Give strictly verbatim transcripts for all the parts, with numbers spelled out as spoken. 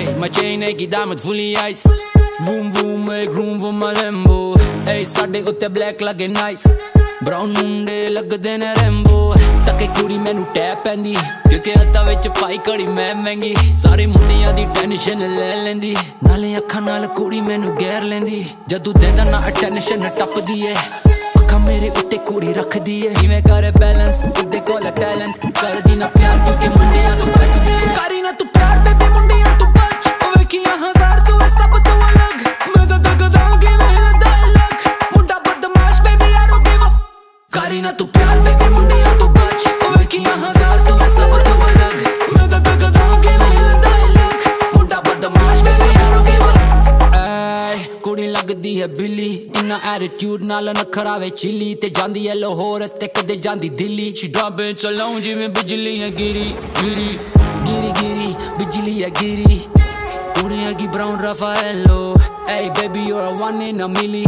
Ey, my chain है कि दामद fully ice Vroom vroom make room for my Lambo Ey, साडे उत्ते black लगे nice Brown मुंडे लगदे ने Rambo तके कुड़ी मैनू टैप पैंदी क्योंकि हत्था विच पाई घड़ी मैं महंगी सारे मुंडियां दी टेंशन ले लेंदी नाले अखां नाल कुड़ी मैनू गैर लेंदी जदू देंदा ना टेंशन टपदी है अखां मेरे उत्ते कुड़ी रखदी है किवें करे बैलेंस उदे कोल टैलेंट करदी ना प्यार क्योंकि मुंडियां तू बचदी है करी ना तू प्यार बेबी मुंडियां तू बच ओ वेखियां हजार तू है सब तो अलग मैं तो तकदा किवें हिलदा लग मुंडा बदमाश baby I don't give a करी ना तू प्यार बेबी मुंडियां तू बच ओ वेखियां हजार तू है सब तो अलग मैं तो तकदा किवें हिलदा लग मुंडा बदमाश baby I don't give a ऐ कुड़ी लगदी है बिल्ली इन्ना एटीट्यूड नाल नखरा वे चिली ते जांदी है लाहौर ते कदे जांदी दिल्ली शी ढाबे चलाऊं जिवें बिजली है गिरी गिरी गिरी गिरी बिजली है गिरी कुड़ी है की brown Raffaello Hey baby you're a one in a milli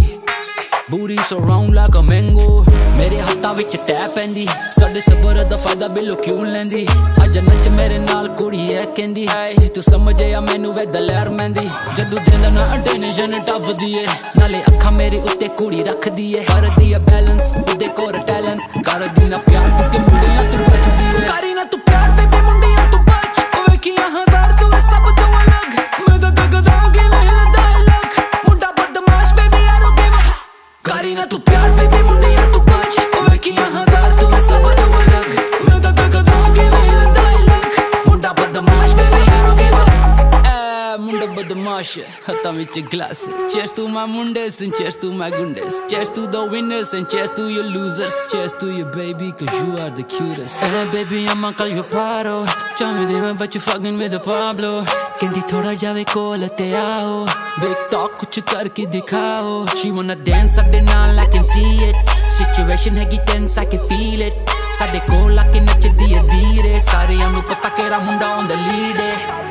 Booty so round like a mango मेरे हत्था विच टैप पैंदी साडे सबर दा फायदा बिलो क्यों लैंदी अज नच मेरे नाल कुड़ी है कहंदी Hey तू समझ आ मैनू वे दलेर महंदी जदू देंदा ना टेंशन टपदी है नाले अखां मेरे उत्ते कुड़ी रखदी है करदी है बैलेंस उदे कोल टैलेंट करदी ना प्यार क्योंकि मुंडियां तू बचदी है करी ना तू प्यार बेबी मुंडियां तू बच ओ वेखियां हजार तू है सब तो अलग मैं तो तकदा किवें हिलदा लग मुंडा बदमाश baby I don't give a करी ना तू प्यार बेबी मुंडियां तू बच ओ वेखियां हजार तू है सब तो अलग मैं तो तकदा किवें हिलदा लग मुंडा बदमाश baby I don't give a ऐ मुंडा बदमाश हत्था विच glass cheers to my mundes and cheers to my gundes cheers to the winners and cheers to your losers cheers to your baby cause you are the cutest hey baby I'ma call you Paro tell me they but you fucking with the Pablo कहंदी थोड़ा जावे कोल ते आओ big talk कुछ करके दिखाओ she wanna dance साडे नाल I can see it situation हैगी tense I can feel it साडे कोल आके नचदी है धीरे सारियां नू पता केड़ा मुंडा on the lead है